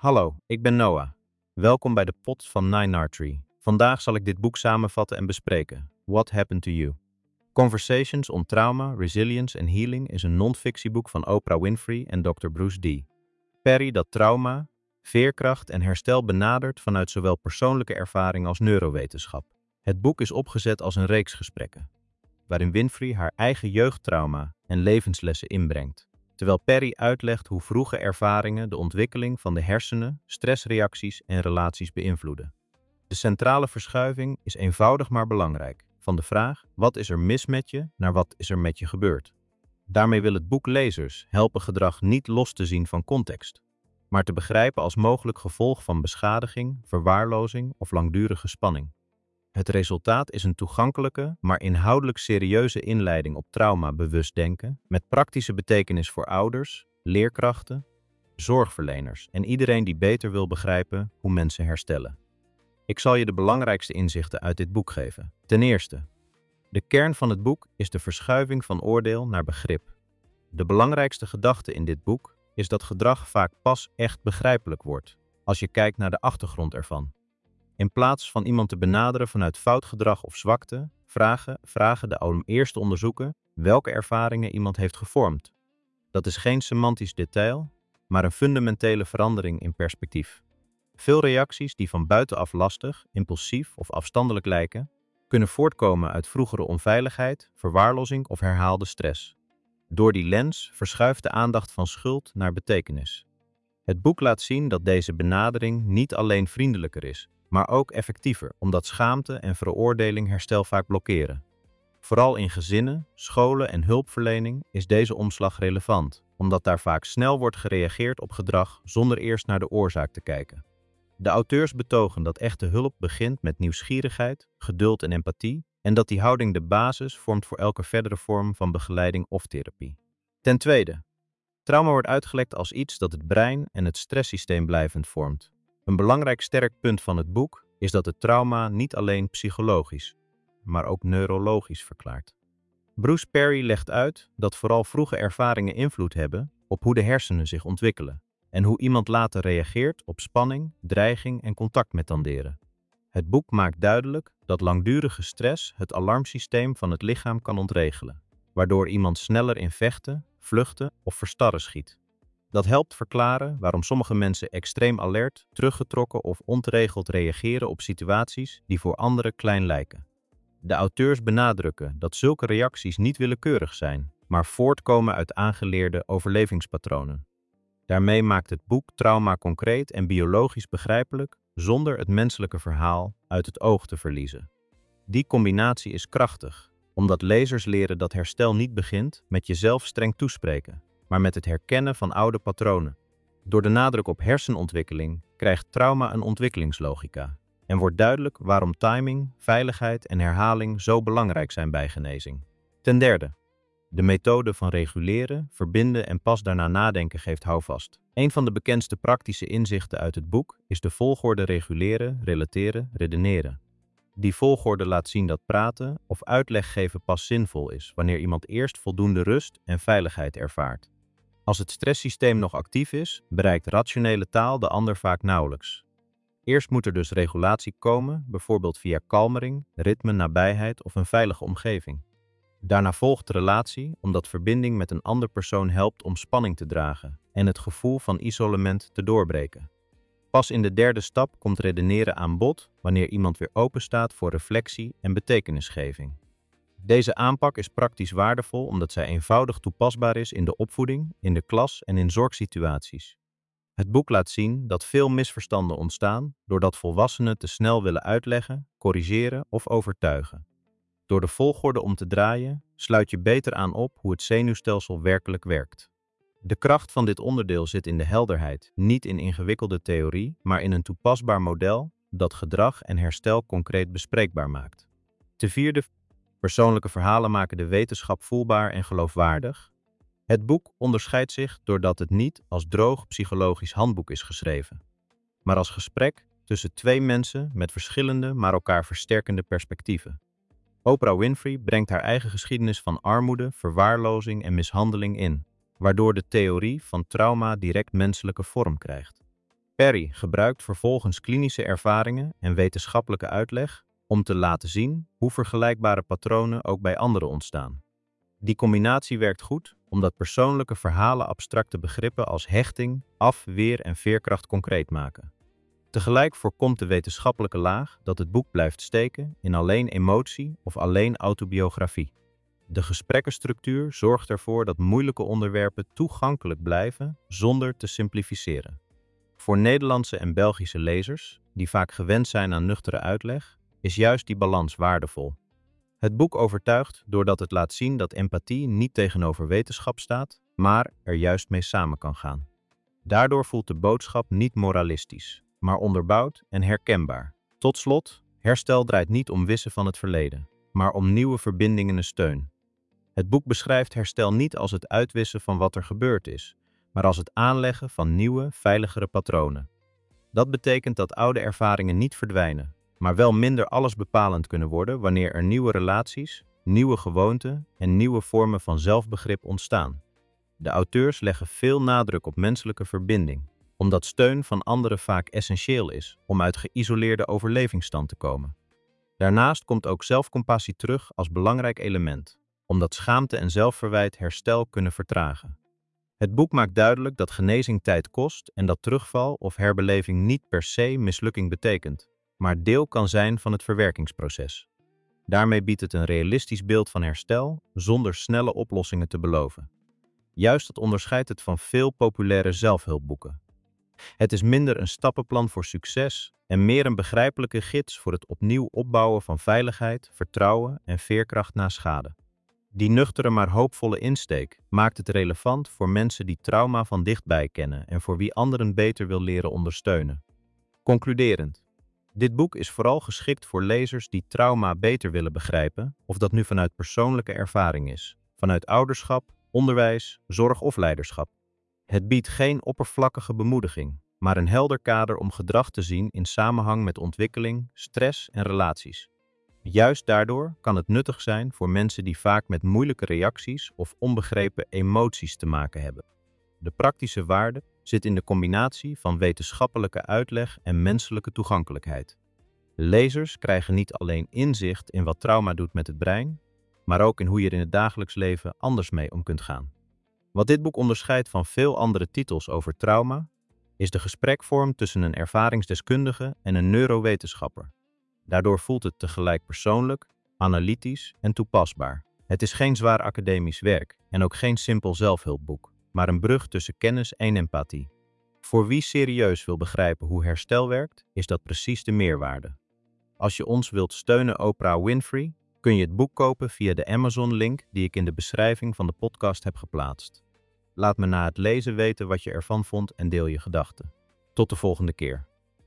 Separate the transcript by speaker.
Speaker 1: Hallo, ik ben Noah. Welkom bij de Pot van Nine Artery. Vandaag zal ik dit boek samenvatten en bespreken. What Happened to You? Conversations on Trauma, Resilience and Healing is een non-fictieboek van Oprah Winfrey en Dr. Bruce D. Perry dat trauma, veerkracht en herstel benadert vanuit zowel persoonlijke ervaring als neurowetenschap. Het boek is opgezet als een reeks gesprekken, waarin Winfrey haar eigen jeugdtrauma en levenslessen inbrengt, terwijl Perry uitlegt hoe vroege ervaringen de ontwikkeling van de hersenen, stressreacties en relaties beïnvloeden. De centrale verschuiving is eenvoudig maar belangrijk, van de vraag wat is er mis met je naar wat is er met je gebeurd. Daarmee wil het boek lezers helpen gedrag niet los te zien van context, maar te begrijpen als mogelijk gevolg van beschadiging, verwaarlozing of langdurige spanning. Het resultaat is een toegankelijke, maar inhoudelijk serieuze inleiding op trauma-bewust denken, met praktische betekenis voor ouders, leerkrachten, zorgverleners en iedereen die beter wil begrijpen hoe mensen herstellen. Ik zal je de belangrijkste inzichten uit dit boek geven. Ten eerste, de kern van het boek is de verschuiving van oordeel naar begrip. De belangrijkste gedachte in dit boek is dat gedrag vaak pas echt begrijpelijk wordt, als je kijkt naar de achtergrond ervan. In plaats van iemand te benaderen vanuit fout gedrag of zwakte, vragen de eerst te onderzoeken welke ervaringen iemand heeft gevormd. Dat is geen semantisch detail, maar een fundamentele verandering in perspectief. Veel reacties die van buitenaf lastig, impulsief of afstandelijk lijken, kunnen voortkomen uit vroegere onveiligheid, verwaarlozing of herhaalde stress. Door die lens verschuift de aandacht van schuld naar betekenis. Het boek laat zien dat deze benadering niet alleen vriendelijker is, maar ook effectiever, omdat schaamte en veroordeling herstel vaak blokkeren. Vooral in gezinnen, scholen en hulpverlening is deze omslag relevant, omdat daar vaak snel wordt gereageerd op gedrag zonder eerst naar de oorzaak te kijken. De auteurs betogen dat echte hulp begint met nieuwsgierigheid, geduld en empathie, en dat die houding de basis vormt voor elke verdere vorm van begeleiding of therapie. Ten tweede, trauma wordt uitgelegd als iets dat het brein en het stresssysteem blijvend vormt. Een belangrijk sterk punt van het boek is dat het trauma niet alleen psychologisch, maar ook neurologisch verklaart. Bruce Perry legt uit dat vooral vroege ervaringen invloed hebben op hoe de hersenen zich ontwikkelen en hoe iemand later reageert op spanning, dreiging en contact met tanderen. Het boek maakt duidelijk dat langdurige stress het alarmsysteem van het lichaam kan ontregelen, waardoor iemand sneller in vechten, vluchten of verstarren schiet. Dat helpt verklaren waarom sommige mensen extreem alert, teruggetrokken of ontregeld reageren op situaties die voor anderen klein lijken. De auteurs benadrukken dat zulke reacties niet willekeurig zijn, maar voortkomen uit aangeleerde overlevingspatronen. Daarmee maakt het boek trauma concreet en biologisch begrijpelijk, zonder het menselijke verhaal uit het oog te verliezen. Die combinatie is krachtig, omdat lezers leren dat herstel niet begint met jezelf streng toespreken, maar met het herkennen van oude patronen. Door de nadruk op hersenontwikkeling krijgt trauma een ontwikkelingslogica en wordt duidelijk waarom timing, veiligheid en herhaling zo belangrijk zijn bij genezing. Ten derde, de methode van reguleren, verbinden en pas daarna nadenken geeft houvast. Een van de bekendste praktische inzichten uit het boek is de volgorde reguleren, relateren, redeneren. Die volgorde laat zien dat praten of uitleg geven pas zinvol is wanneer iemand eerst voldoende rust en veiligheid ervaart. Als het stresssysteem nog actief is, bereikt rationele taal de ander vaak nauwelijks. Eerst moet er dus regulatie komen, bijvoorbeeld via kalmering, ritme, nabijheid of een veilige omgeving. Daarna volgt relatie, omdat verbinding met een ander persoon helpt om spanning te dragen en het gevoel van isolement te doorbreken. Pas in de derde stap komt redeneren aan bod wanneer iemand weer openstaat voor reflectie en betekenisgeving. Deze aanpak is praktisch waardevol omdat zij eenvoudig toepasbaar is in de opvoeding, in de klas en in zorgsituaties. Het boek laat zien dat veel misverstanden ontstaan doordat volwassenen te snel willen uitleggen, corrigeren of overtuigen. Door de volgorde om te draaien, sluit je beter aan op hoe het zenuwstelsel werkelijk werkt. De kracht van dit onderdeel zit in de helderheid, niet in ingewikkelde theorie, maar in een toepasbaar model dat gedrag en herstel concreet bespreekbaar maakt. Ten vierde, persoonlijke verhalen maken de wetenschap voelbaar en geloofwaardig. Het boek onderscheidt zich doordat het niet als droog psychologisch handboek is geschreven, maar als gesprek tussen twee mensen met verschillende, maar elkaar versterkende perspectieven. Oprah Winfrey brengt haar eigen geschiedenis van armoede, verwaarlozing en mishandeling in, waardoor de theorie van trauma direct menselijke vorm krijgt. Perry gebruikt vervolgens klinische ervaringen en wetenschappelijke uitleg om te laten zien hoe vergelijkbare patronen ook bij anderen ontstaan. Die combinatie werkt goed omdat persoonlijke verhalen abstracte begrippen als hechting, weer en veerkracht concreet maken. Tegelijk voorkomt de wetenschappelijke laag dat het boek blijft steken in alleen emotie of alleen autobiografie. De gesprekkenstructuur zorgt ervoor dat moeilijke onderwerpen toegankelijk blijven zonder te simplificeren. Voor Nederlandse en Belgische lezers, die vaak gewend zijn aan nuchtere uitleg, is juist die balans waardevol. Het boek overtuigt doordat het laat zien dat empathie niet tegenover wetenschap staat, maar er juist mee samen kan gaan. Daardoor voelt de boodschap niet moralistisch, maar onderbouwd en herkenbaar. Tot slot, herstel draait niet om wissen van het verleden, maar om nieuwe verbindingen en steun. Het boek beschrijft herstel niet als het uitwissen van wat er gebeurd is, maar als het aanleggen van nieuwe, veiligere patronen. Dat betekent dat oude ervaringen niet verdwijnen, maar wel minder allesbepalend kunnen worden wanneer er nieuwe relaties, nieuwe gewoonten en nieuwe vormen van zelfbegrip ontstaan. De auteurs leggen veel nadruk op menselijke verbinding, omdat steun van anderen vaak essentieel is om uit geïsoleerde overlevingsstand te komen. Daarnaast komt ook zelfcompassie terug als belangrijk element, omdat schaamte en zelfverwijt herstel kunnen vertragen. Het boek maakt duidelijk dat genezing tijd kost en dat terugval of herbeleving niet per se mislukking betekent, maar deel kan zijn van het verwerkingsproces. Daarmee biedt het een realistisch beeld van herstel zonder snelle oplossingen te beloven. Juist dat onderscheidt het van veel populaire zelfhulpboeken. Het is minder een stappenplan voor succes en meer een begrijpelijke gids voor het opnieuw opbouwen van veiligheid, vertrouwen en veerkracht na schade. Die nuchtere maar hoopvolle insteek maakt het relevant voor mensen die trauma van dichtbij kennen en voor wie anderen beter wil leren ondersteunen. Concluderend. Dit boek is vooral geschikt voor lezers die trauma beter willen begrijpen, of dat nu vanuit persoonlijke ervaring is, vanuit ouderschap, onderwijs, zorg of leiderschap. Het biedt geen oppervlakkige bemoediging, maar een helder kader om gedrag te zien in samenhang met ontwikkeling, stress en relaties. Juist daardoor kan het nuttig zijn voor mensen die vaak met moeilijke reacties of onbegrepen emoties te maken hebben. De praktische waarde zit in de combinatie van wetenschappelijke uitleg en menselijke toegankelijkheid. Lezers krijgen niet alleen inzicht in wat trauma doet met het brein, maar ook in hoe je er in het dagelijks leven anders mee om kunt gaan. Wat dit boek onderscheidt van veel andere titels over trauma, is de gesprekvorm tussen een ervaringsdeskundige en een neurowetenschapper. Daardoor voelt het tegelijk persoonlijk, analytisch en toepasbaar. Het is geen zwaar academisch werk en ook geen simpel zelfhulpboek, maar een brug tussen kennis en empathie. Voor wie serieus wil begrijpen hoe herstel werkt, is dat precies de meerwaarde. Als je ons wilt steunen Oprah Winfrey, kun je het boek kopen via de Amazon-link die ik in de beschrijving van de podcast heb geplaatst. Laat me na het lezen weten wat je ervan vond en deel je gedachten. Tot de volgende keer.